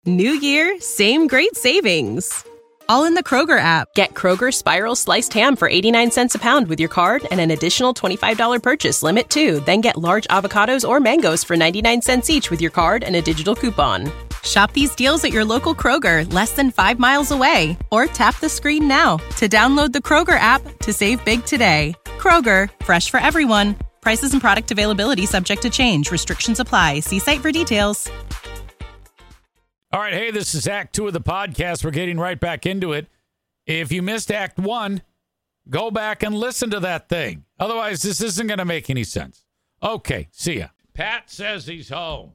New year, same great savings. All in the Kroger app. Get Kroger Spiral Sliced Ham for 89 cents a pound with your card and an additional $25 purchase limit, too. Then get large avocados or mangoes for 99 cents each with your card and a digital coupon. Shop these deals at your local Kroger, less than 5 miles away. Or tap the screen now to download the Kroger app to save big today. Kroger, fresh for everyone. Prices and product availability subject to change. Restrictions apply. See site for details. All right, hey, this is Act 2 of the podcast. We're getting right back into it. If you missed Act 1, go back and listen to that thing. Otherwise, this isn't going to make any sense. Okay, see ya. Pat says he's home.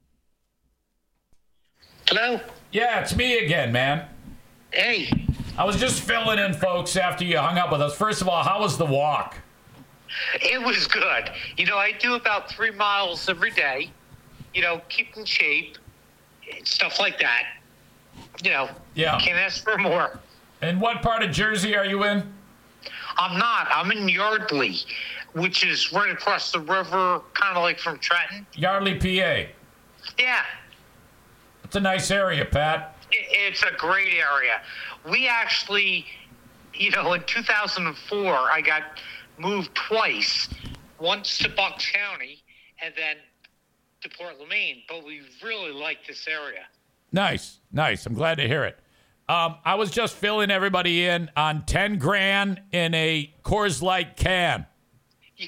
Hello? Yeah, it's me again, man. Hey. I was just filling in, folks, after you hung up with us. First of all, how was the walk? It was good. I do about 3 miles every day. Keep in shape. Stuff like that. Yeah. Can't ask for more. And what part of Jersey are you in? I'm not. I'm in Yardley, which is right across the river, kind of like from Trenton. Yardley, PA. Yeah. It's a nice area, Pat. It's a great area. We actually, in 2004, I got moved twice. Once to Bucks County, and then to Portland, Maine, but we really like this area. Nice. I'm glad to hear it. I was just filling everybody in on 10 grand in a Coors Light can. Yeah,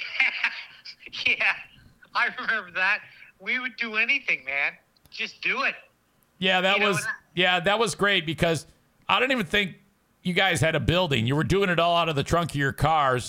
I remember that. We would do anything, man. Just do it. Yeah, that was great because I don't even think you guys had a building. You were doing it all out of the trunks of your car.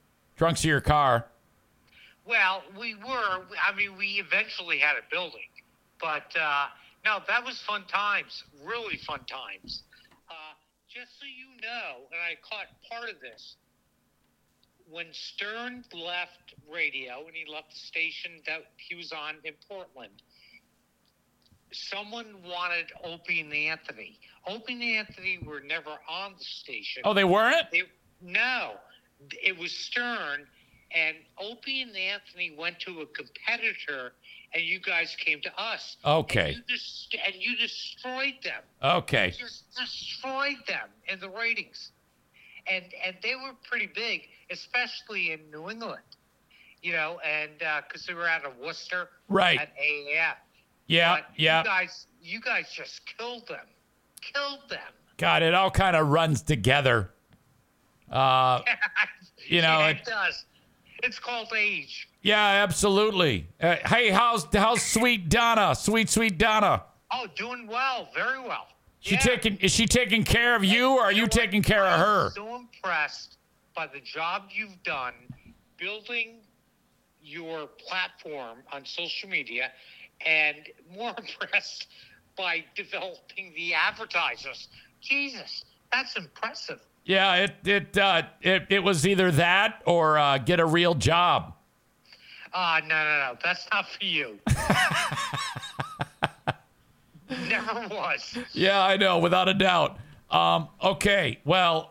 Well, we were. We eventually had a building. But, no, that was fun times. Really fun times. Just so you know, and I caught part of this, when Stern left radio and he left the station that he was on in Portland, someone wanted Opie and Anthony. Opie and Anthony were never on the station. Oh, they weren't? No. It was Stern. And Opie and Anthony went to a competitor, and you guys came to us. Okay. And you destroyed them. Okay. You just destroyed them in the ratings. And they were pretty big, especially in New England, and because they were out of Worcester. Right. At AAF. Yeah, but yeah. You guys just killed them. God, it all kind of runs together. It does. It's called age. Yeah, absolutely. Hey, how's sweet Donna? Sweet Donna. Oh, doing well. Very well. Is she taking care of you, or are you taking care of her? I'm so impressed by the job you've done building your platform on social media, and more impressed by developing the advertisers. Jesus, that's impressive. Yeah, it was either that or get a real job. No. That's not for you. Never was. Yeah, I know, without a doubt. Okay, well,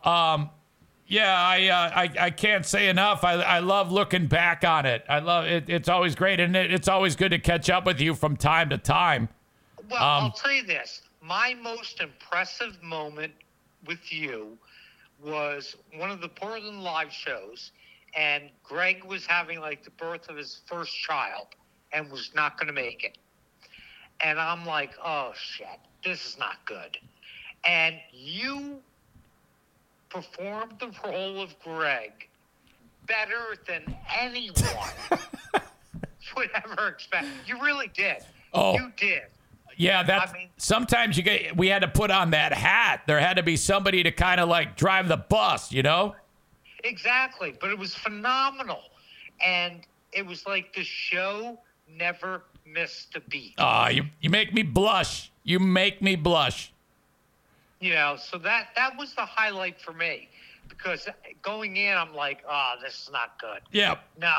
I can't say enough. I love looking back on it. I love it. It's always great, and it's always good to catch up with you from time to time. Well, I'll tell you this. My most impressive moment with you was one of the Portland live shows, and Greg was having the birth of his first child and was not going to make it. And I'm like, oh shit, this is not good. And you performed the role of Greg better than anyone would ever expect. You really did. Oh. You did. Yeah, sometimes we had to put on that hat. There had to be somebody to kind of drive the bus, Exactly, but it was phenomenal. And it was like the show never missed a beat. You make me blush. You make me blush. So that was the highlight for me. Because going in, I'm like, oh, this is not good. Yeah. No.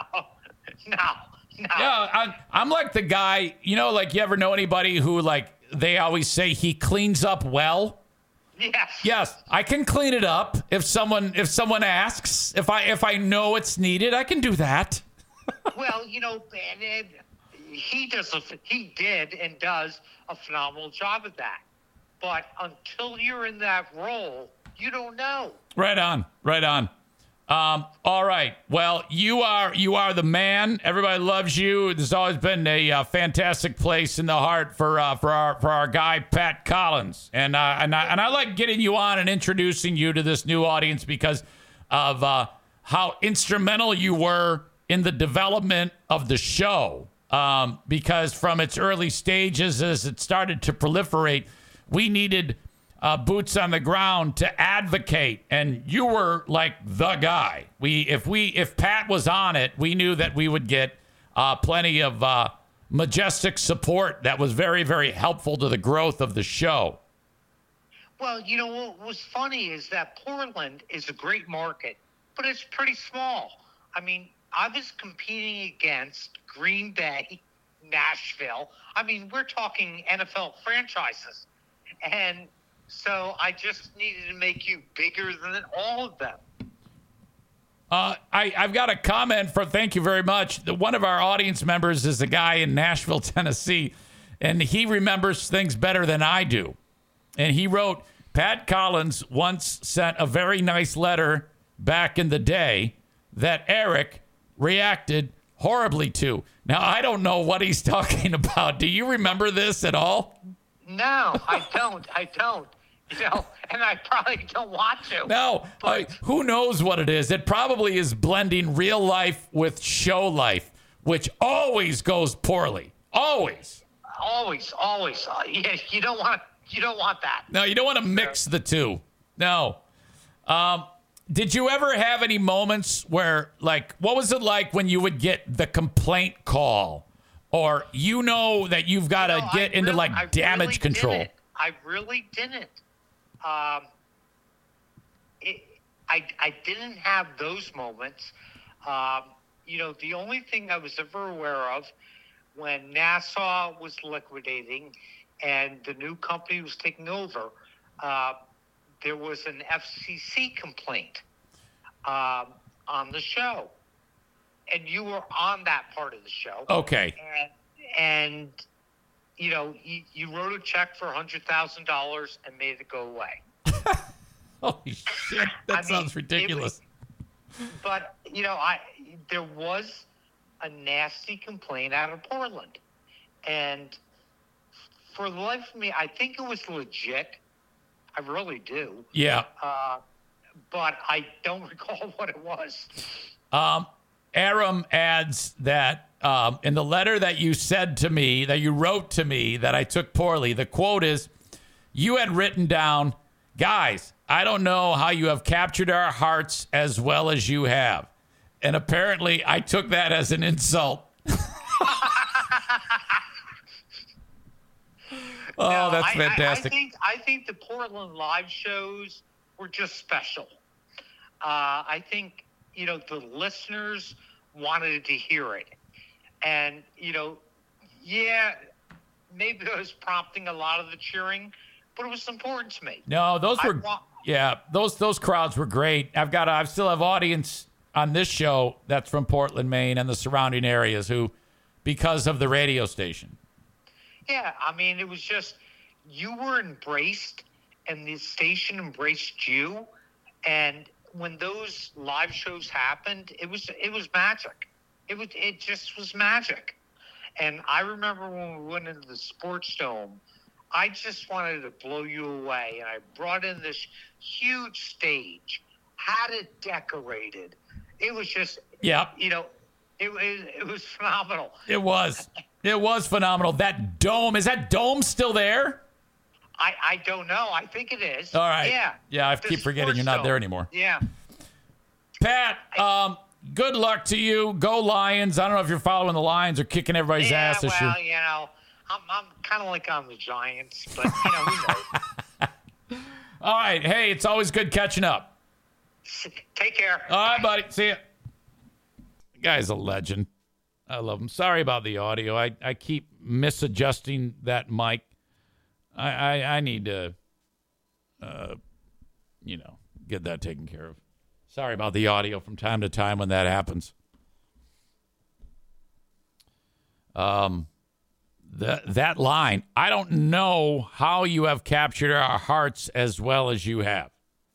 Yeah, I'm like the guy, you ever know anybody who, they always say he cleans up well? Yes. Yes, I can clean it up if someone asks. If I know it's needed, I can do that. Well, he did and does a phenomenal job of that. But until you're in that role, you don't know. Right on. All right. Well, you are the man. Everybody loves you. There's always been a fantastic place in the heart for our guy Pat Collins, and I like getting you on and introducing you to this new audience because of how instrumental you were in the development of the show. Because from its early stages, as it started to proliferate, we needed boots on the ground to advocate, and you were like the guy. If Pat was on it, we knew that we would get plenty of majestic support that was very, very helpful to the growth of the show. Well, what was funny is that Portland is a great market, but it's pretty small. I mean, I was competing against Green Bay, Nashville. I mean, we're talking NFL franchises, and so I just needed to make you bigger than all of them. I've got a comment thank you very much. One of our audience members is a guy in Nashville, Tennessee, and he remembers things better than I do. And he wrote, Pat Collins once sent a very nice letter back in the day that Eric reacted horribly to. Now, I don't know what he's talking about. Do you remember this at all? No, I don't. And I probably don't want to. No, who knows what it is? It probably is blending real life with show life, which always goes poorly. Always. Yeah, you don't want that. No, you don't want to mix the two. No. Did you ever have any moments where, like, what was it like when you would get the complaint call? Or that you've got to get into damage control? I really didn't. I didn't have those moments. The only thing I was ever aware of when Nassau was liquidating and the new company was taking over, there was an FCC complaint on the show. And you were on that part of the show. Okay. And you wrote a check for $100,000 and made it go away. Holy shit. That sounds ridiculous. But there was a nasty complaint out of Portland. And for the life of me, I think it was legit. I really do. Yeah. But I don't recall what it was. Aram adds that in the letter that you said to me, that you wrote to me, that I took poorly, the quote is, you had written down, guys, I don't know how you have captured our hearts as well as you have. And apparently I took that as an insult. Oh, that's fantastic. I think the Portland live shows were just special. I think, the listeners wanted to hear it. And, maybe I was prompting a lot of the cheering, but it was important to me. No, those crowds were great. I still have audience on this show that's from Portland, Maine and the surrounding areas who, because of the radio station. Yeah, I mean, it was just, you were embraced and the station embraced you. And when those live shows happened, it was magic. It just was magic. And I remember when we went into the Sports Dome, I just wanted to blow you away. And I brought in this huge stage, had it decorated. It was just, it was phenomenal. It was. It was phenomenal. That dome, is that dome still there? I don't know. I think it is. All right. Yeah. Yeah, I keep forgetting you're not there anymore. Yeah. Pat, good luck to you. Go Lions. I don't know if you're following the Lions or kicking everybody's ass this year. I'm kind of like on the Giants, but, who knows? All right. Hey, it's always good catching up. Take care. All right, buddy. See ya. The guy's a legend. I love him. Sorry about the audio. I keep misadjusting that mic. I need to, get that taken care of. Sorry about the audio from time to time when that happens. that line, I don't know how you have captured our hearts as well as you have.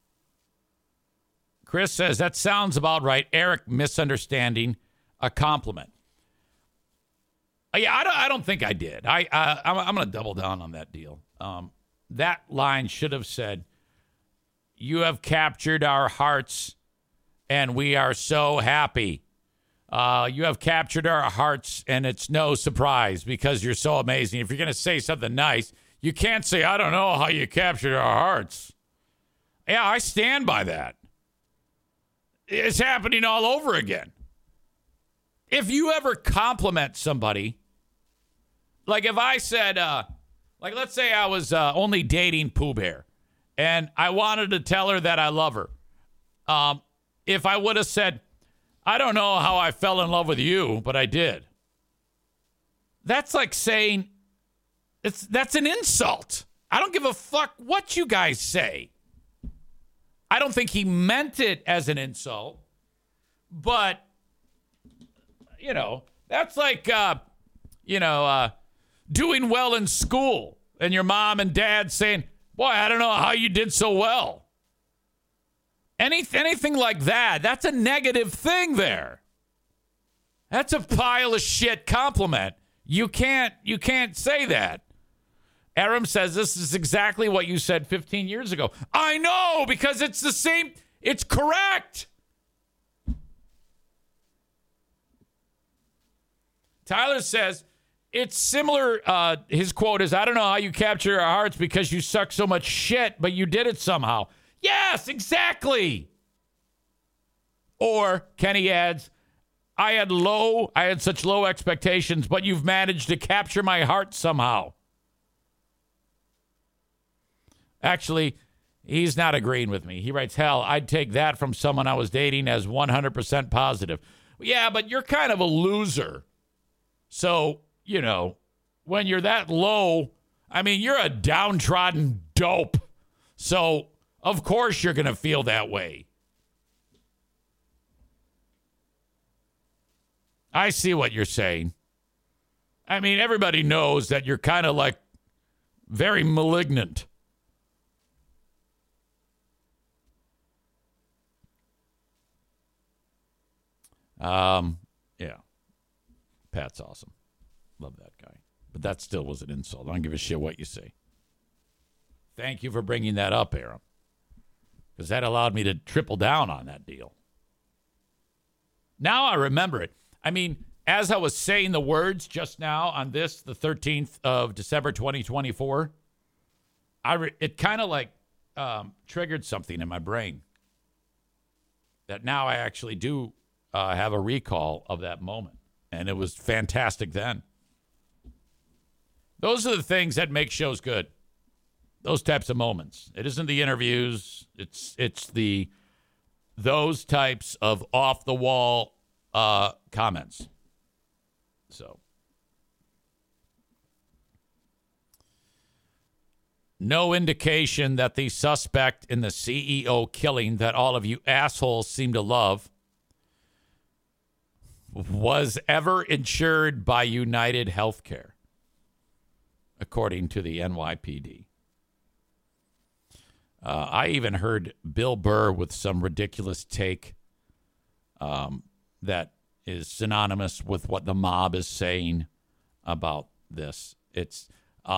Chris says, that sounds about right. Eric misunderstanding a compliment. Yeah, I don't think I did. I'm going to double down on that deal. That line should have said, you have captured our hearts and we are so happy. You have captured our hearts, and it's no surprise because you're so amazing. If you're going to say something nice, you can't say, I don't know how you captured our hearts. Yeah, I stand by that. It's happening all over again. If you ever compliment somebody, like if I said, like let's say I was only dating Pooh Bear, and I wanted to tell her that I love her. If I would have said, I don't know how I fell in love with you, but I did. That's like saying that's an insult. I don't give a fuck what you guys say. I don't think he meant it as an insult, but that's like doing well in school and your mom and dad saying, boy, I don't know how you did so well. Anything like that, that's a negative thing there. That's a pile of shit compliment. You can't say that. Aram says this is exactly what you said 15 years ago. I know, because it's the same. It's correct. Tyler says it's similar. His quote is, I don't know how you capture our hearts because you suck so much shit, but you did it somehow. Yes, exactly. Or Kenny adds, I had such low expectations, but you've managed to capture my heart somehow. Actually, he's not agreeing with me. He writes, hell, I'd take that from someone I was dating as 100% positive. Yeah, but you're kind of a loser. So, when you're that low, I mean, you're a downtrodden dope. So, of course you're going to feel that way. I see what you're saying. I mean, everybody knows that you're kind of like very malignant. Yeah. Pat's awesome. Love that guy. But that still was an insult. I don't give a shit what you say. Thank you for bringing that up, Aaron. Because that allowed me to triple down on that deal. Now I remember it. I mean, as I was saying the words just now on this, the 13th of December, 2024, it kind of like triggered something in my brain. That now I actually do have a recall of that moment. And it was fantastic then. Those are the things that make shows good. Those types of moments. It isn't the interviews. It's those types of off the wall comments. So, no indication that the suspect in the CEO killing that all of you assholes seem to love was ever insured by United Healthcare, according to the NYPD. I even heard Bill Burr with some ridiculous take that is synonymous with what the mob is saying about this. It's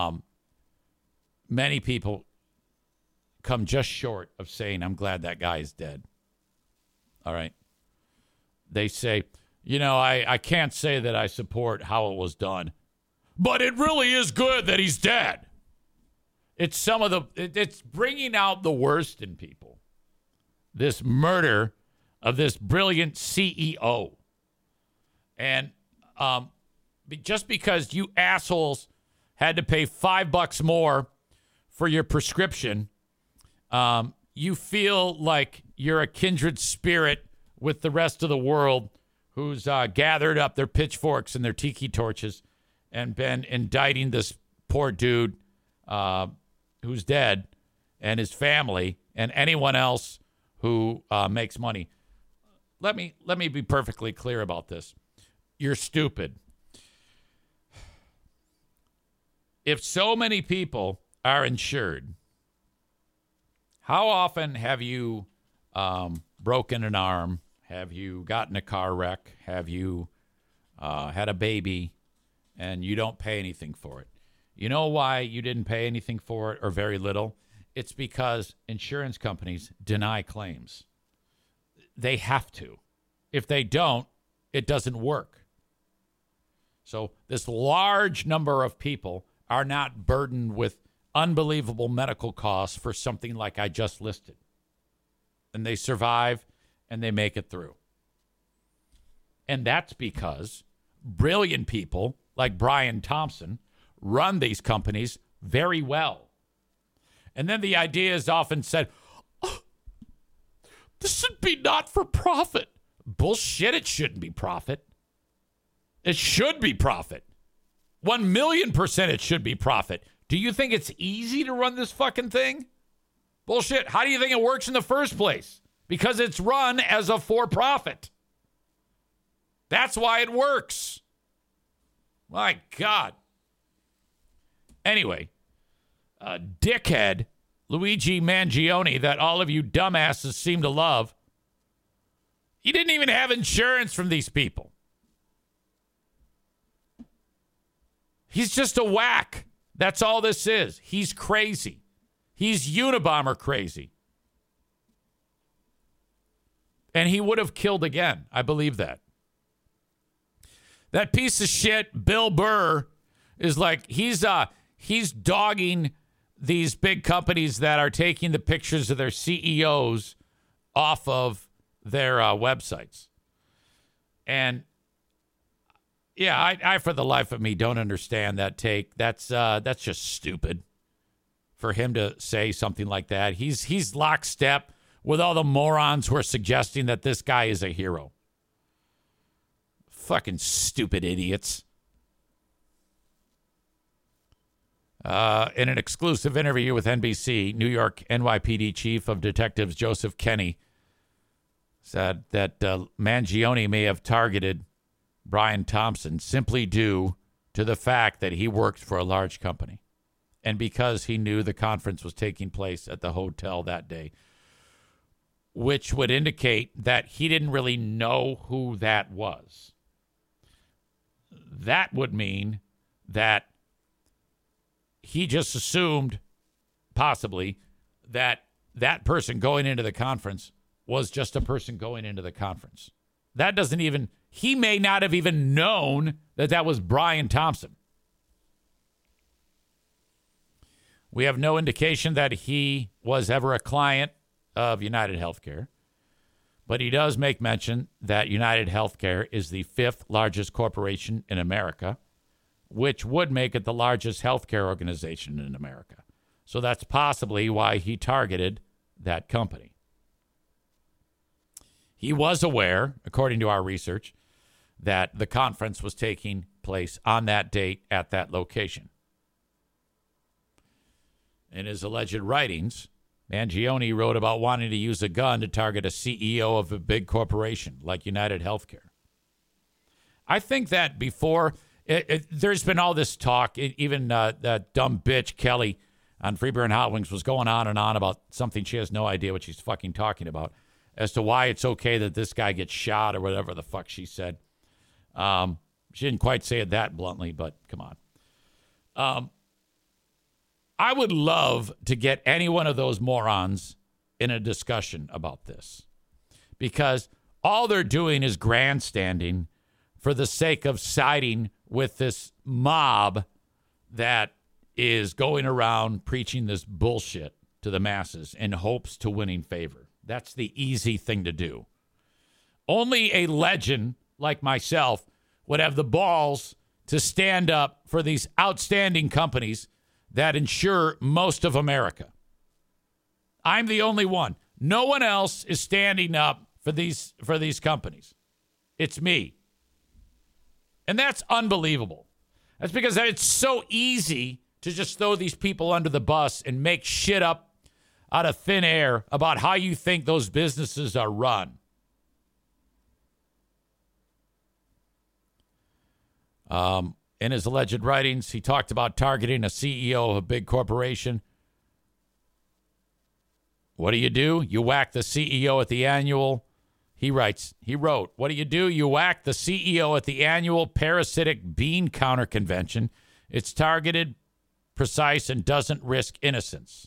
many people come just short of saying, I'm glad that guy is dead. All right. They say, I can't say that I support how it was done, but it really is good that he's dead. It's it's bringing out the worst in people. This murder of this brilliant CEO. And just because you assholes had to pay $5 more for your prescription, you feel like you're a kindred spirit with the rest of the world who's gathered up their pitchforks and their tiki torches and been indicting this poor dude who's dead and his family and anyone else who makes money. Let me be perfectly clear about this. You're stupid. if so many people are insured, how often have you broken an arm? Have you gotten a car wreck? Have you had a baby and you don't pay anything for it? You know why you didn't pay anything for it or very little? It's because insurance companies deny claims. They have to. If they don't, it doesn't work. So this large number of people are not burdened with unbelievable medical costs for something like I just listed. And they survive and they make it through. And that's because brilliant people like Brian Thompson run these companies very well. And then the idea is often said, oh, this should be not for profit. Bullshit, it shouldn't be profit. It should be profit. 1,000,000% it should be profit. Do you think it's easy to run this fucking thing? Bullshit. How do you think it works in the first place? Because it's run as a for-profit. That's why it works. My God. Anyway, dickhead Luigi Mangione that all of you dumbasses seem to love, he didn't even have insurance from these people. He's just a whack. That's all this is. He's crazy. He's Unabomber crazy. And he would have killed again. I believe that. That piece of shit, Bill Burr, is like, he's dogging these big companies that are taking the pictures of their CEOs off of their websites. And yeah, I for the life of me don't understand that take. That's just stupid for him to say something like that. He's lockstep with all the morons who are suggesting that this guy is a hero. Fucking stupid idiots. In an exclusive interview with NBC, New York NYPD Chief of Detectives Joseph Kenney said that Mangione may have targeted Brian Thompson simply due to the fact that he worked for a large company and because he knew the conference was taking place at the hotel that day, which would indicate that he didn't really know who that was. That would mean that he just assumed, possibly, that that person going into the conference was just a person going into the conference. That doesn't even, he may not have even known that that was Brian Thompson. We have no indication that he was ever a client of United Healthcare, but he does make mention that United Healthcare is the 5th largest corporation in America, which would make it the largest healthcare organization in America. So that's possibly why he targeted that company. He was aware, according to our research, that the conference was taking place on that date at that location. In his alleged writings, Mangione wrote about wanting to use a gun to target a CEO of a big corporation like United Healthcare. I think that before, there's been all this talk, even that dumb bitch Kelly on Free Beer and Hot Wings was going on and on about something she has no idea what she's fucking talking about, as to why it's okay that this guy gets shot or whatever the fuck she said. She didn't quite say it that bluntly, but come on. I would love to get any one of those morons in a discussion about this, because all they're doing is grandstanding for the sake of siding with this mob that is going around preaching this bullshit to the masses in hopes to winning favor. That's the easy thing to do. Only a legend like myself would have the balls to stand up for these outstanding companies that insure most of America. I'm the only one. No one else is standing up for these companies. It's me. And that's unbelievable. That's because it's so easy to just throw these people under the bus and make shit up out of thin air about how you think those businesses are run. In his alleged writings, he talked about targeting a CEO of a big corporation. What do? You whack the CEO at the annual. He wrote, what do? You whack the CEO at the annual parasitic bean counter convention. It's targeted, precise, and doesn't risk innocence.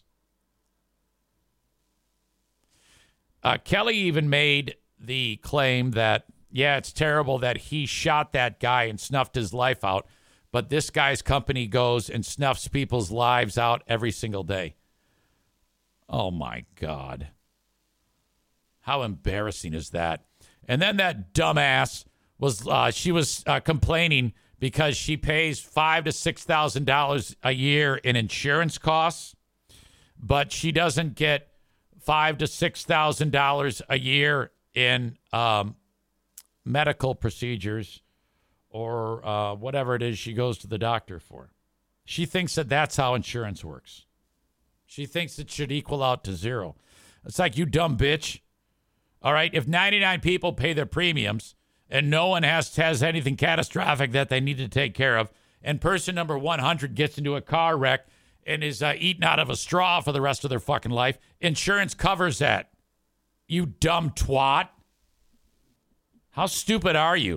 Kelly even made the claim that, yeah, it's terrible that he shot that guy and snuffed his life out, but this guy's company goes and snuffs people's lives out every single day. Oh, my God. How embarrassing is that? And then that dumbass was, she was complaining because she pays $5,000 to $6,000 a year in insurance costs, but she doesn't get $5,000 to $6,000 a year in medical procedures or whatever it is she goes to the doctor for. She thinks that that's how insurance works. She thinks it should equal out to zero. It's like, you dumb bitch. All right, if 99 people pay their premiums and no one has anything catastrophic that they need to take care of, and person number 100 gets into a car wreck and is eaten out of a straw for the rest of their fucking life, insurance covers that. You dumb twat. How stupid are you?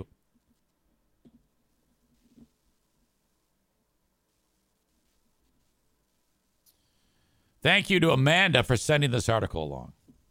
Thank you to Amanda for sending this article along.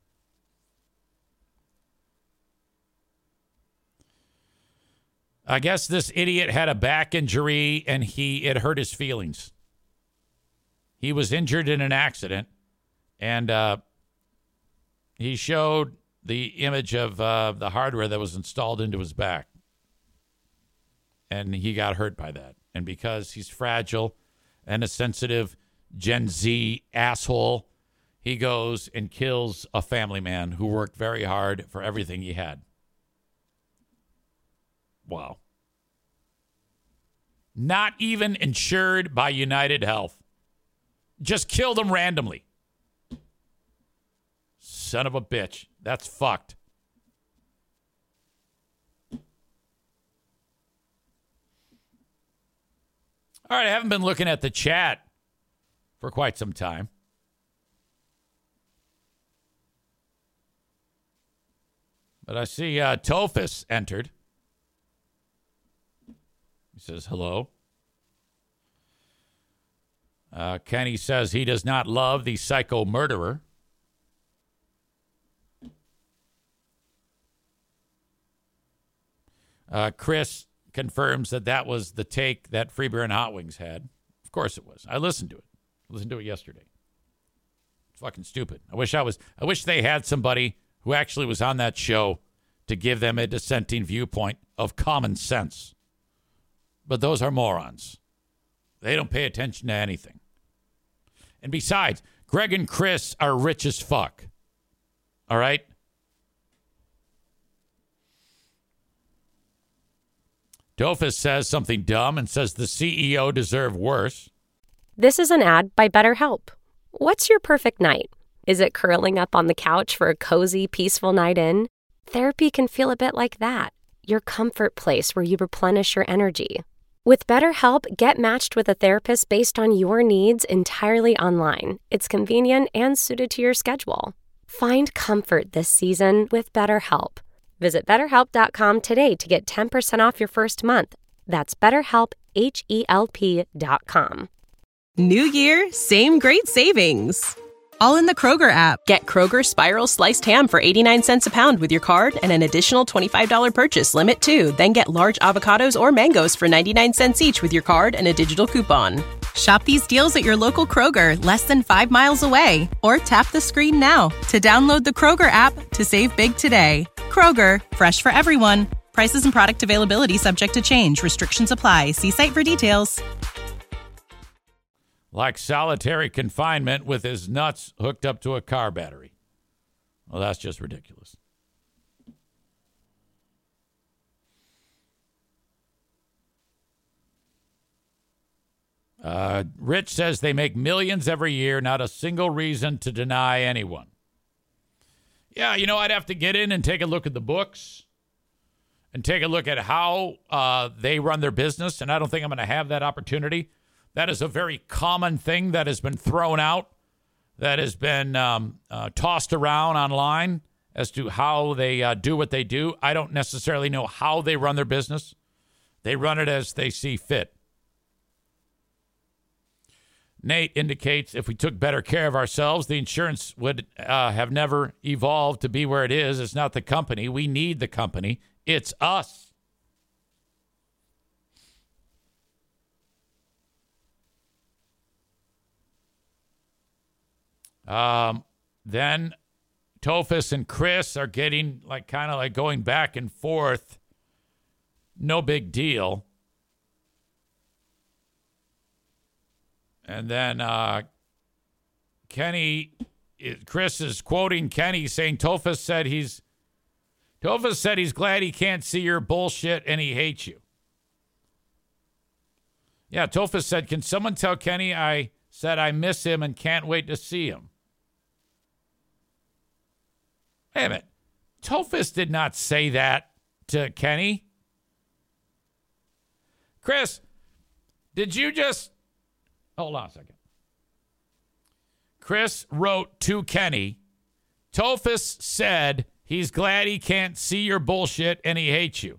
I guess this idiot had a back injury and it hurt his feelings. He was injured in an accident, and he showed the image of the hardware that was installed into his back. And he got hurt by that. And because he's fragile and a sensitive Gen Z asshole, he goes and kills a family man who worked very hard for everything he had. Wow. Not even insured by United Health. Just killed him randomly. Son of a bitch. That's fucked. All right, I haven't been looking at the chat for quite some time. But I see Tophus entered. He says hello. Kenny says he does not love the psycho murderer. Chris confirms that was the take that Free Beer and Hot Wings had. Of course it was. I listened to it. I listened to it yesterday. It's fucking stupid. I wish they had somebody who actually was on that show to give them a dissenting viewpoint of common sense. But those are morons. They don't pay attention to anything. And besides, Greg and Chris are rich as fuck. All right? Dofus says something dumb and says the CEO deserved worse. This is an ad by BetterHelp. What's your perfect night? Is it curling up on the couch for a cozy, peaceful night in? Therapy can feel a bit like that. Your comfort place where you replenish your energy. With BetterHelp, get matched with a therapist based on your needs entirely online. It's convenient and suited to your schedule. Find comfort this season with BetterHelp. Visit BetterHelp.com today to get 10% off your first month. That's BetterHelp, HELP.com. New year, same great savings. All in the Kroger app. Get Kroger Spiral Sliced Ham for 89 cents a pound with your card and an additional $25 purchase limit too. Then get large avocados or mangoes for 99 cents each with your card and a digital coupon. Shop these deals at your local Kroger, less than 5 miles away. Or tap the screen now to download the Kroger app to save big today. Kroger, fresh for everyone. Prices and product availability subject to change. Restrictions apply. See site for details. Like solitary confinement with his nuts hooked up to a car battery. Well, that's just ridiculous. Rich says they make millions every year, not a single reason to deny anyone. Yeah, I'd have to get in and take a look at the books and take a look at how they run their business, and I don't think I'm going to have that opportunity. That is a very common thing that has been thrown out, that has been tossed around online as to how they do what they do. I don't necessarily know how they run their business. They run it as they see fit. Nate indicates if we took better care of ourselves, the insurance would have never evolved to be where it is. It's not the company. We need the company. It's us. Then Tophus and Chris are getting kind of going back and forth. No big deal. And then Chris is quoting Kenny saying Tophus said he's glad he can't see your bullshit and he hates you. Yeah, Tophus said, can someone tell Kenny I said I miss him and can't wait to see him? Wait a minute. Tophus did not say that to Kenny. Chris, did you just... Hold on a second. Chris wrote to Kenny, Tophus said he's glad he can't see your bullshit and he hates you.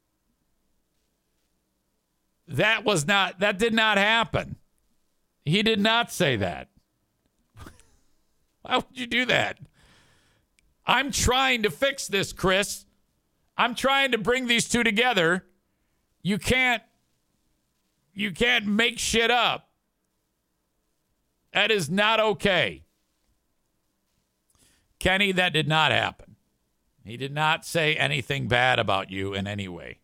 That did not happen. He did not say that. Why would you do that? I'm trying to fix this, Chris. I'm trying to bring these two together. You can't make shit up. That is not okay. Kenny, that did not happen. He did not say anything bad about you in any way.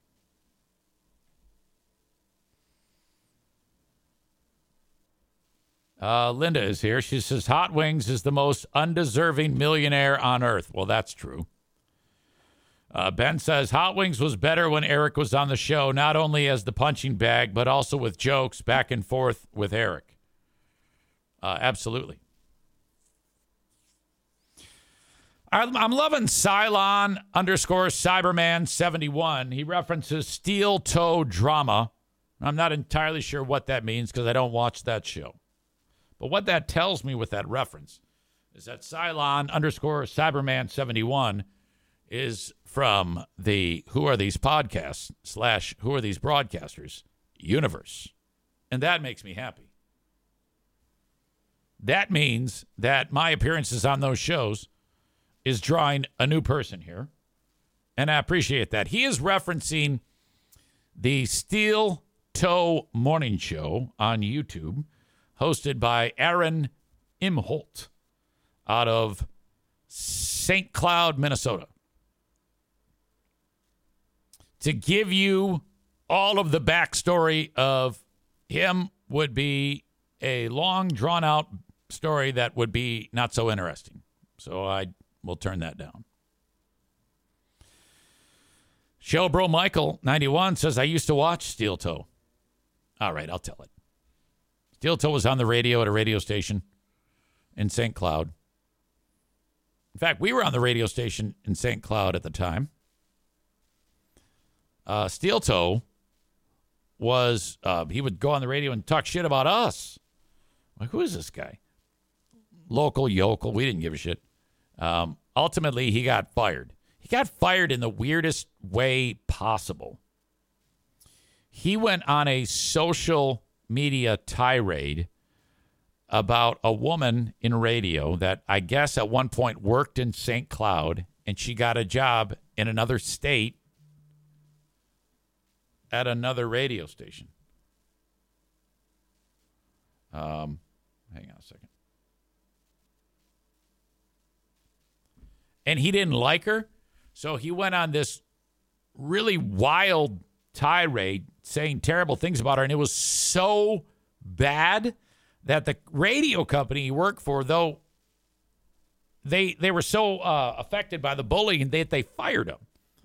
Linda is here. She says, Hot Wings is the most undeserving millionaire on earth. Well, that's true. Ben says, Hot Wings was better when Eric was on the show, not only as the punching bag, but also with jokes back and forth with Eric. Absolutely. I'm loving Cylon _Cyberman71. He references Steel Toe Drama. I'm not entirely sure what that means because I don't watch that show. But what that tells me with that reference is that Cylon _Cyberman71 is from the Who Are These Podcasts / Who Are These Broadcasters universe. And that makes me happy. That means that my appearances on those shows is drawing a new person here. And I appreciate that. He is referencing the Steel Toe Morning Show on YouTube, hosted by Aaron Imholt out of St. Cloud, Minnesota. To give you all of the backstory of him would be a long, drawn-out story that would be not so interesting. So I will turn that down. Showbro Michael, 91, says, I used to watch Steel Toe. All right, I'll tell it. Steel Toe was on the radio at a radio station in St. Cloud. In fact, we were on the radio station in St. Cloud at the time. Steel Toe was, he would go on the radio and talk shit about us. Like, who is this guy? Local yokel. We didn't give a shit. Ultimately, he got fired. He got fired in the weirdest way possible. He went on a social media tirade about a woman in radio that I guess at one point worked in St. Cloud, and she got a job in another state at another radio station. Hang on a second. And he didn't like her, so he went on this really wild tirade saying terrible things about her, and it was so bad that the radio company he worked for, though they were so affected by the bullying that they fired him.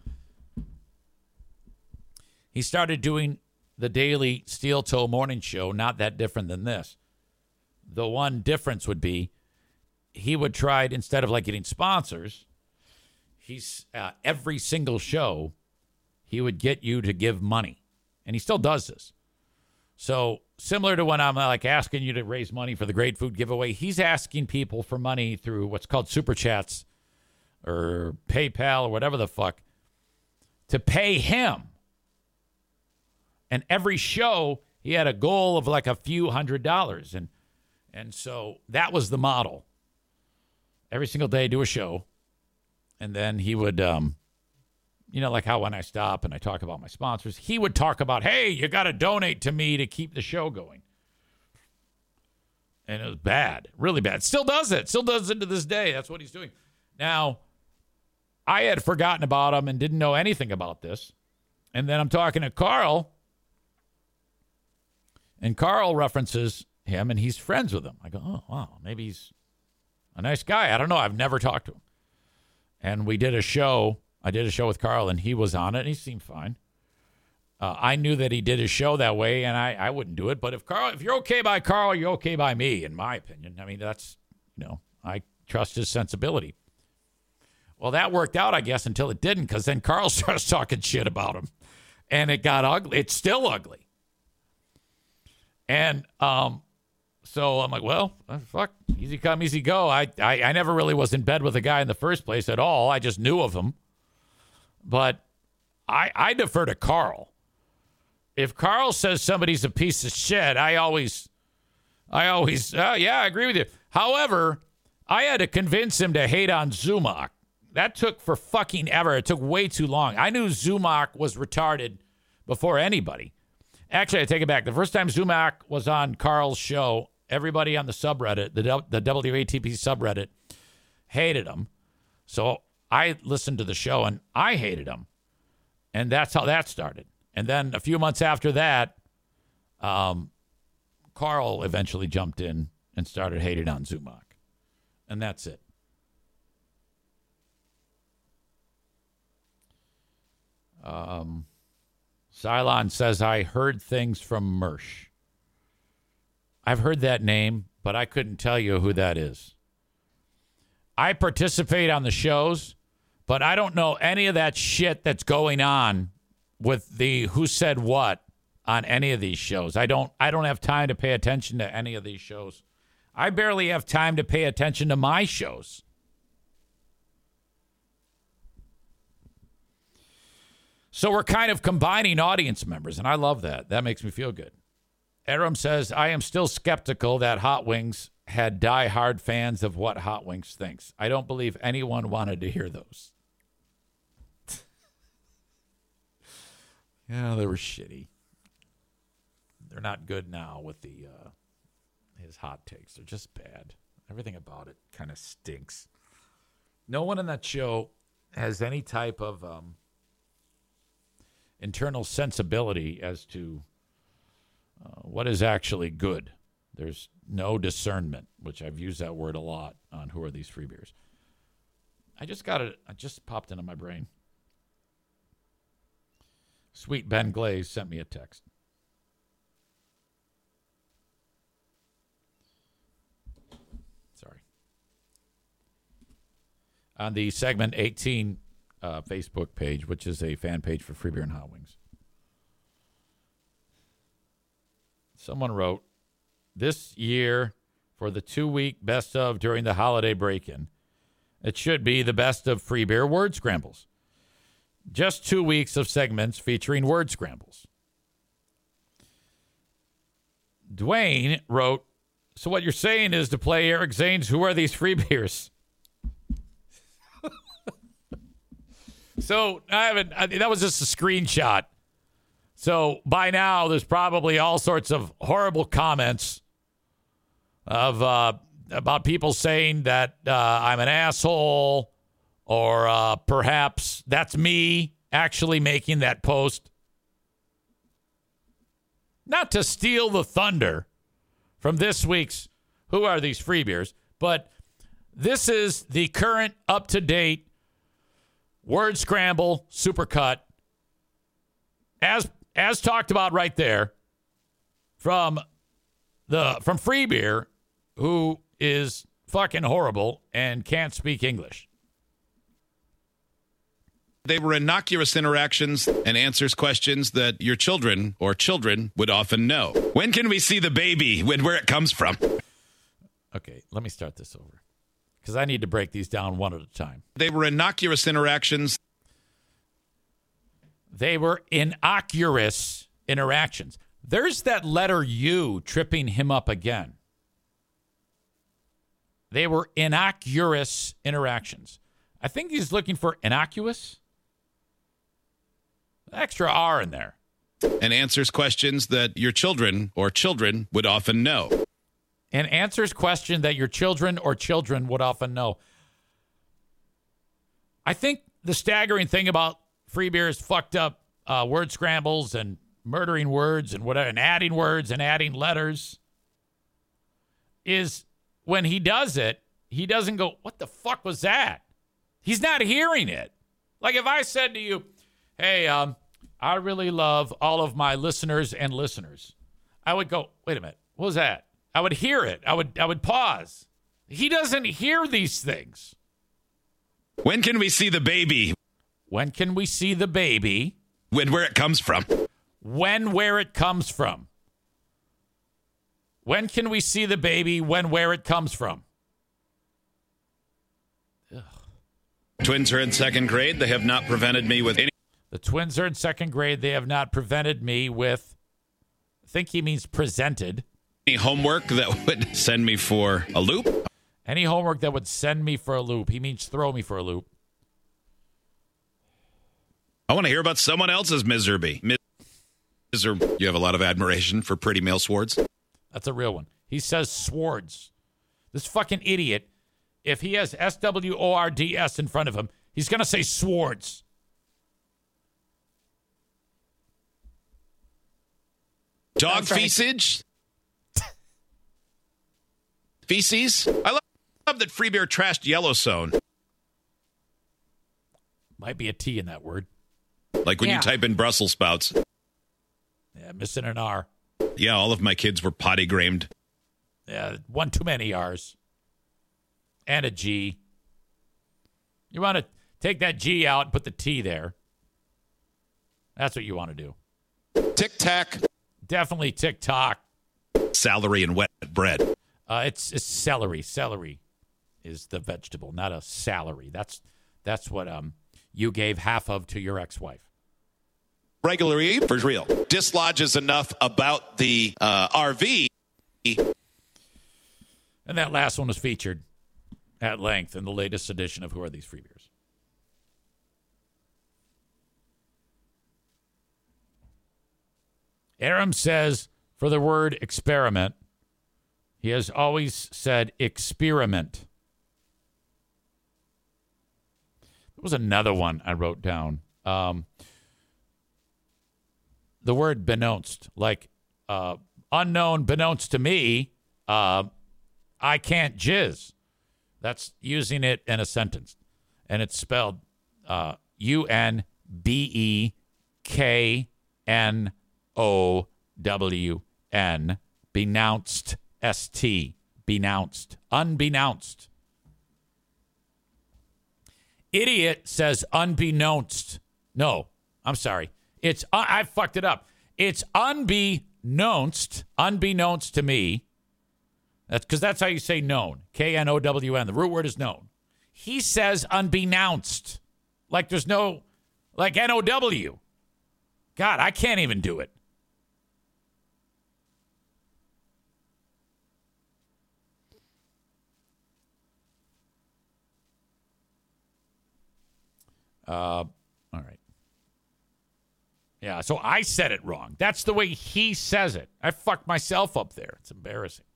He started doing the daily Steel Toe Morning Show, not that different than this. The one difference would be he would try, instead of like getting sponsors, he's every single show he would get you to give money. And he still does this. So similar to when I'm like asking you to raise money for the Great Food Giveaway, he's asking people for money through what's called Super Chats or PayPal or whatever the fuck to pay him. And every show, he had a goal of like a few $100s. And so that was the model. Every single day, do a show. And then he would, like how when I stop and I talk about my sponsors, he would talk about, hey, you got to donate to me to keep the show going. And it was bad, really bad. Still does it. Still does it to this day. That's what he's doing. Now, I had forgotten about him and didn't know anything about this. And then I'm talking to Carl. And Carl references him, and he's friends with him. I go, oh, wow, maybe he's a nice guy. I don't know. I've never talked to him. And we did a show. I did a show with Carl, and he was on it, and he seemed fine. I knew that he did his show that way, and I wouldn't do it. But if you're okay by Carl, you're okay by me, in my opinion. I mean, that's, I trust his sensibility. Well, that worked out, I guess, until it didn't, because then Carl starts talking shit about him, and it got ugly. It's still ugly. And so I'm like, well, fuck, easy come, easy go. I never really was in bed with a guy in the first place at all. I just knew of him. But I defer to Carl. If Carl says somebody's a piece of shit, I always, yeah, I agree with you. However, I had to convince him to hate on Zumock. That took for fucking ever. It took way too long. I knew Zumock was retarded before anybody. Actually, I take it back. The first time Zumock was on Carl's show, everybody on the subreddit, the WATP subreddit, hated him. So I listened to the show, and I hated him. And that's how that started. And then a few months after that, Carl eventually jumped in and started hating on Zumock. And that's it. Cylon says, I heard things from Mersh. I've heard that name, but I couldn't tell you who that is. I participate on the shows, but I don't know any of that shit that's going on with the who said what on any of these shows. I don't have time to pay attention to any of these shows. I barely have time to pay attention to my shows. So we're kind of combining audience members, and I love that. That makes me feel good. Aram says, I am still skeptical that Hot Wings had die-hard fans of what Hot Wings thinks. I don't believe anyone wanted to hear those. Yeah, they were shitty. They're not good now with the his hot takes. They're just bad. Everything about it kind of stinks. No one in that show has any type of internal sensibility as to what is actually good. There's no discernment, which I've used that word a lot on Who Are These Free Beers. I just got it. It just popped into my brain. Sweet Ben Glaze sent me a text. Sorry. On the Segment 18 Facebook page, which is a fan page for Free Beer and Hot Wings. Someone wrote, this year for the 2-week best of during the holiday break-in, it should be the best of Free Beer word scrambles. Just 2 weeks of segments featuring word scrambles. Dwayne wrote, so what you're saying is to play Eric Zane's Who Are These Free Beers? So that was just a screenshot. So by now, there's probably all sorts of horrible comments of about people saying that I'm an asshole, or perhaps that's me actually making that post. Not to steal the thunder from this week's Who Are These Free Beers, but this is the current up-to-date word scramble supercut, as talked about right there, from Free Beer, who is fucking horrible and can't speak English. They were innocuous interactions and answers questions that your children or children would often know. When can we see the baby? Where it comes from? Okay, let me start this over because I need to break these down one at a time. They were innocuous interactions. They were innocuous interactions. There's that letter U tripping him up again. They were innocuous interactions. I think he's looking for innocuous. Extra R in there. And answers questions that your children or children would often know. And answers question that your children or children would often know. I think the staggering thing about Free Beer's fucked up word scrambles and murdering words and whatever, and adding words and adding letters is when he does it, he doesn't go, what the fuck was that? He's not hearing it. Like if I said to you, hey, I really love all of my listeners and listeners, I would go, wait a minute, what was that? I would hear it. I would pause. He doesn't hear these things. When can we see the baby? When can we see the baby? Where it comes from. Where it comes from. When can we see the baby? Where it comes from. Ugh. Twins are in second grade. They have not prevented me with any. The twins are in second grade. They have not prevented me with, I think he means presented. Any homework that would send me for a loop? Any homework that would send me for a loop. He means throw me for a loop. I want to hear about someone else's misery. You have a lot of admiration for Pretty Male Swords? That's a real one. He says swords. This fucking idiot, if he has SWORDS in front of him, he's going to say swords. Dog feces? Feces? I love that Free Beer trashed Yellowstone. Might be a T in that word. Like when you type in Brussels sprouts. Yeah, missing an R. Yeah, all of my kids were potty gramed. Yeah, one too many R's. And a G. You want to take that G out and put the T there. That's what you want to do. Tic-tac. Definitely TikTok. Celery and wet bread. It's celery. Celery is the vegetable, not a salary. That's what you gave half of to your ex-wife. Regularly, for real. Dislodges enough about the RV. And that last one was featured at length in the latest edition of Who Are These Free Beers? Aram says, for the word experiment, he has always said experiment. There was another one I wrote down. The word beknownst, like unknown beknownst to me, I can't jizz. That's using it in a sentence. And it's spelled UNBEKNOWN, beknownst, S-T, beknownst, unbeknownst. Idiot says unbeknownst. No, I'm sorry. It's I fucked it up. It's unbeknownst to me. That's because that's how you say known. K-N-O-W-N. The root word is known. He says unbeknownst. Like there's no, like N-O-W. God, I can't even do it. All right. Yeah, so I said it wrong. That's the way he says it. I fucked myself up there. It's embarrassing.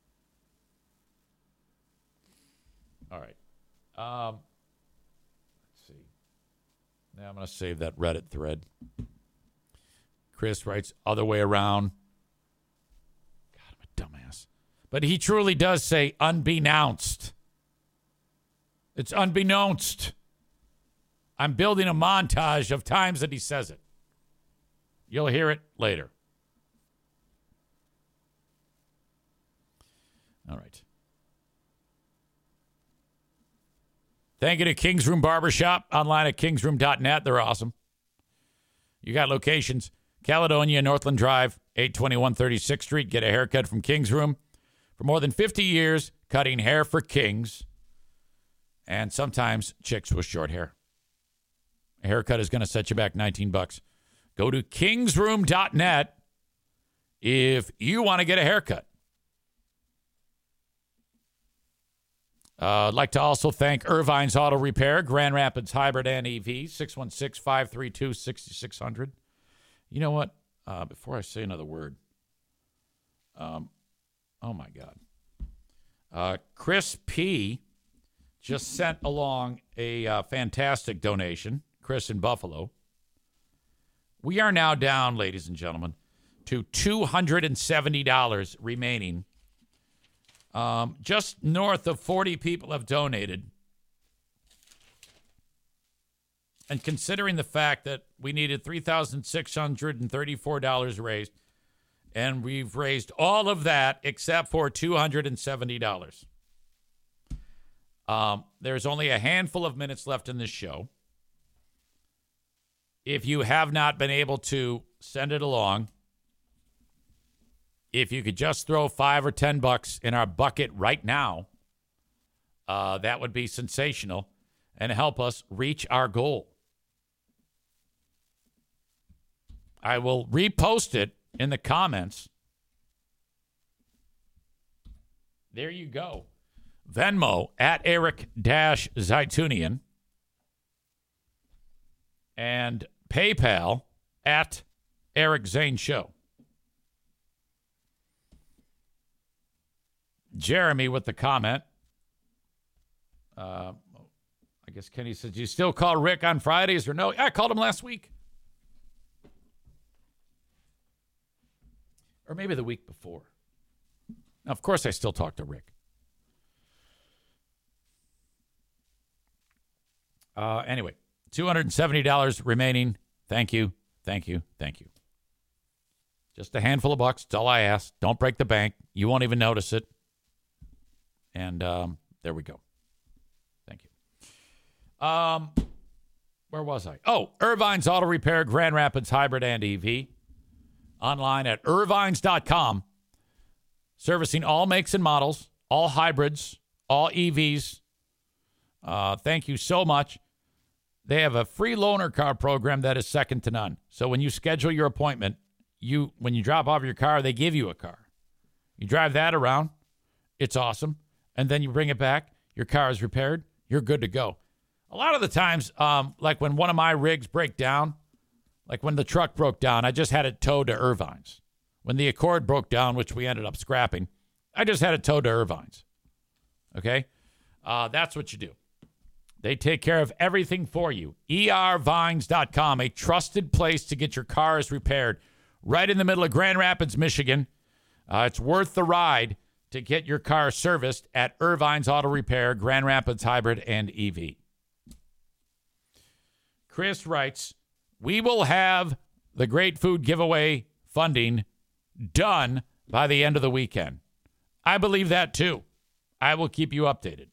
All right. Let's see. Now I'm going to save that Reddit thread. Chris writes, other way around. God, I'm a dumbass. But he truly does say unbeknownst. It's unbeknownst. I'm building a montage of times that he says it. You'll hear it later. All right. Thank you to King's Room Barbershop, online at kingsroom.net. They're awesome. You got locations, Caledonia, Northland Drive, 821 36th Street. Get a haircut from King's Room. For more than 50 years, cutting hair for kings and sometimes chicks with short hair. A haircut is going to set you back $19. Go to kingsroom.net if you want to get a haircut. I'd like to also thank Irvine's Auto Repair, Grand Rapids Hybrid and EV, 616-532-6600. You know what? Before I say another word, oh my God. Chris P. just sent along a fantastic donation, Chris in Buffalo. We are now down, ladies and gentlemen, to $270 remaining. Just north of 40 people have donated. And considering the fact that we needed $3,634 raised, and we've raised all of that except for $270. There's only a handful of minutes left in this show. If you have not been able to send it along, if you could just throw $5 or $10 in our bucket right now, that would be sensational and help us reach our goal. I will repost it in the comments. There you go. Venmo at Eric-Zaitunian and PayPal at Eric Zane Show. Jeremy with the comment. I guess Kenny says, do you still call Rick on Fridays or no? I called him last week. Or maybe the week before. Now, of course, I still talk to Rick. Anyway, $270 remaining. Thank you. Thank you. Thank you. Just a handful of bucks. That's all I ask. Don't break the bank. You won't even notice it. And there we go. Thank you. Where was I? Oh, Irvine's Auto Repair, Grand Rapids Hybrid and EV. Online at irvines.com. Servicing all makes and models, all hybrids, all EVs. Thank you so much. They have a free loaner car program that is second to none. So when you schedule your appointment, when you drop off your car, they give you a car. You drive that around. It's awesome. And then you bring it back. Your car is repaired. You're good to go. A lot of the times, like when one of my rigs break down, like when the truck broke down, I just had it towed to Irvine's. When the Accord broke down, which we ended up scrapping, I just had it towed to Irvine's. Okay? That's what you do. They take care of everything for you. ervines.com, a trusted place to get your cars repaired. Right in the middle of Grand Rapids, Michigan. It's worth the ride to get your car serviced at Irvine's Auto Repair, Grand Rapids Hybrid and EV. Chris writes, we will have the Great Food Giveaway funding done by the end of the weekend. I believe that too. I will keep you updated.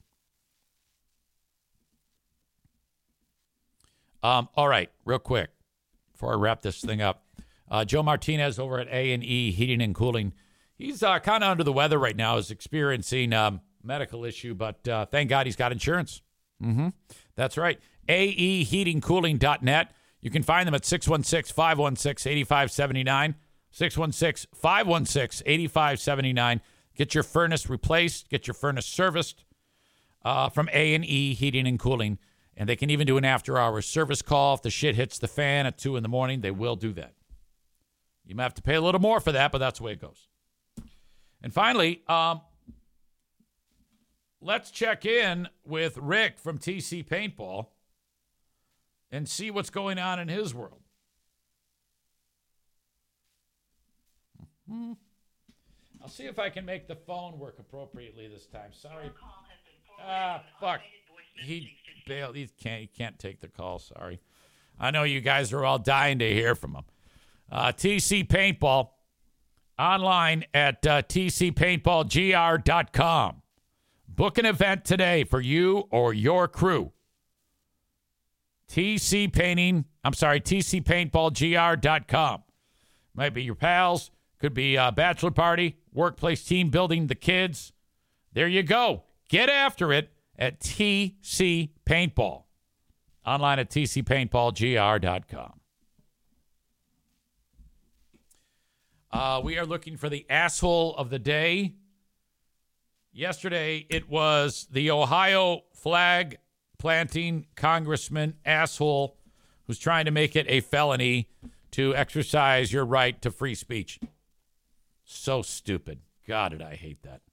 All right, real quick, before I wrap this thing up. Joe Martinez over at A&E Heating and Cooling. He's kind of under the weather right now. He's experiencing medical issue, but thank God he's got insurance. That's right. AEHeatingCooling.net. You can find them at 616-516-8579. 616-516-8579. Get your furnace replaced. Get your furnace serviced from A&E Heating and Cooling. And they can even do an after-hours service call. If the shit hits the fan at 2 in the morning, they will do that. You might have to pay a little more for that, but that's the way it goes. And finally, let's check in with Rick from TC Paintball and see what's going on in his world. I'll see if I can make the phone work appropriately this time. Sorry. Fuck. He bailed. He can't take the call. Sorry. I know you guys are all dying to hear from him. TC Paintball online at tcpaintballgr.com. Book an event today for you or your crew. TCPaintballGR.com. Might be your pals. Could be a bachelor party, workplace team building, the kids. There you go. Get after it at TC Paintball. Online at TCPaintballGR.com. We are looking for the asshole of the day. Yesterday, it was the Ohio flag planting congressman asshole who's trying to make it a felony to exercise your right to free speech. So stupid. God, did I hate that.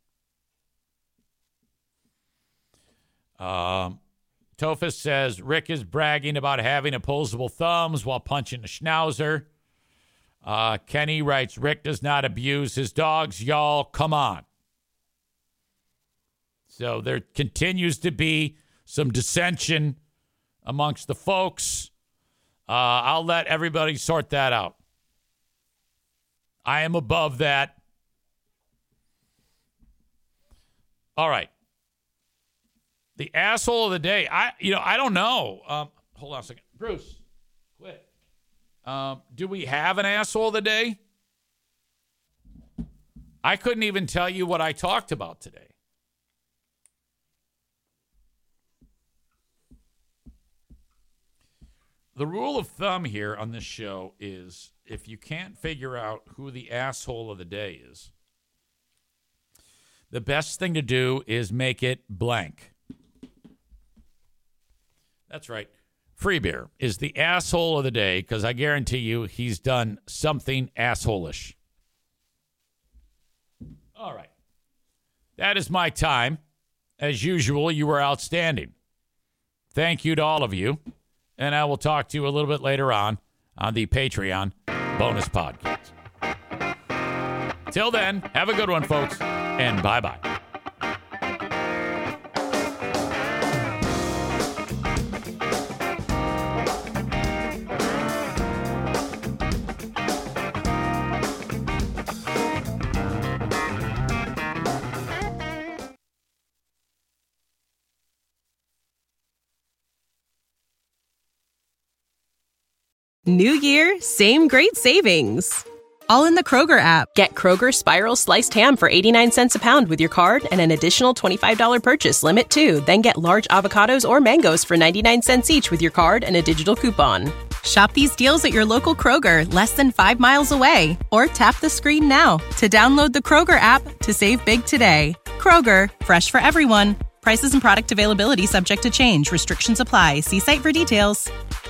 Tophus says Rick is bragging about having opposable thumbs while punching a schnauzer. Kenny writes, Rick does not abuse his dogs. Y'all, come on. So there continues to be some dissension amongst the folks. I'll let everybody sort that out. I am above that. All right. The asshole of the day. I don't know. Hold on a second. Bruce, quit. Do we have an asshole of the day? I couldn't even tell you what I talked about today. The rule of thumb here on this show is if you can't figure out who the asshole of the day is, the best thing to do is make it blank. That's right. Free Beer is the asshole of the day because I guarantee you he's done something asshole-ish. All right. That is my time. As usual, you were outstanding. Thank you to all of you. And I will talk to you a little bit later on the Patreon bonus podcast. Till then, have a good one, folks, and bye-bye. New year, same great savings. All in the Kroger app. Get Kroger Spiral Sliced Ham for 89 cents a pound with your card and an additional $25 purchase limit too. Then get large avocados or mangoes for 99 cents each with your card and a digital coupon. Shop these deals at your local Kroger, less than 5 miles away. Or tap the screen now to download the Kroger app to save big today. Kroger, fresh for everyone. Prices and product availability subject to change. Restrictions apply. See site for details.